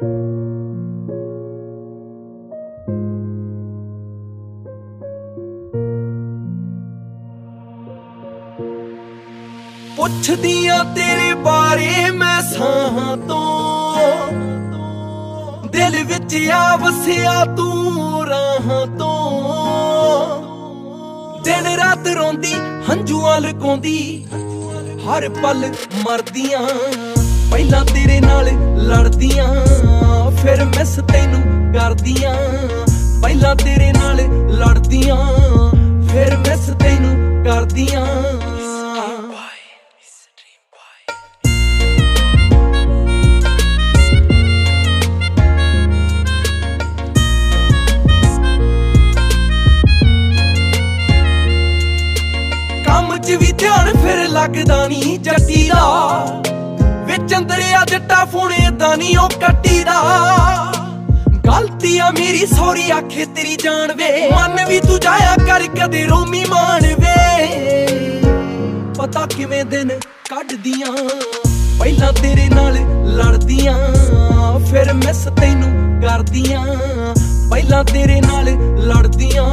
ਪੁੱਛਦੀਆਂ ਤੇਰੇ ਬਾਰੇ ਮੈਂ ਸਾਹਾਂ ਤੋਂ, ਦਿਲ ਵਿੱਚ ਆ ਵਸਿਆ ਤੂੰ ਰਾਹਾਂ ਤੋਂ। ਦਿਨ ਰਾਤ ਰੋਂਦੀ ਹੰਝੂਆਂ ਲੁਕਾਉਂਦੀ, ਹਰ ਪਲ ਮਰਦੀਆਂ। ਪਹਿਲਾਂ ਤੇਰੇ ਨਾਲ ਲੜਦੀਆਂ, ਫਿਰ ਮਿਸ ਤੈਨੂੰ ਕਰਦੀਆਂ। ਪਹਿਲਾਂ ਤੇਰੇ ਨਾਲ ਲੜਦੀਆਂ, ਫਿਰ ਮਿਸ ਤੈਨੂੰ ਕਰਦੀਆਂ। ਕੰਮ 'ਚ ਵੀ ਧਿਆਨ ਫਿਰ ਲੱਗਦਾ ਨੀ ਜੱਟੀ ਦਾ, ਵਿੱਚ ਅੰਦਰਿਆ ਜੱਟਾ ਫੋਨ ਏਦਾਂ ਨੀ ਉਹ ਕੱਟੀ ਦਾ। ਗਲਤੀ ਆ ਮੇਰੀ ਸੌਰੀ ਆਖੇ ਤੇਰੀ ਜਾਣ ਵੇ, ਮਨ ਵੀ ਤੂੰ ਜਾਇਆ ਕਰ ਕਦੇ ਰੋਮੀ ਮਾਣ ਵੇ। ਪਤਾ ਕਿਵੇਂ ਦਿਨ ਕੱਢਦੀਆਂ, ਪਹਿਲਾਂ ਤੇਰੇ ਨਾਲ ਲੜਦੀਆਂ, ਫਿਰ ਮਿਸ ਤੈਨੂੰ ਕਰਦੀਆਂ। ਪਹਿਲਾਂ ਤੇਰੇ ਨਾਲ ਲੜਦੀਆਂ,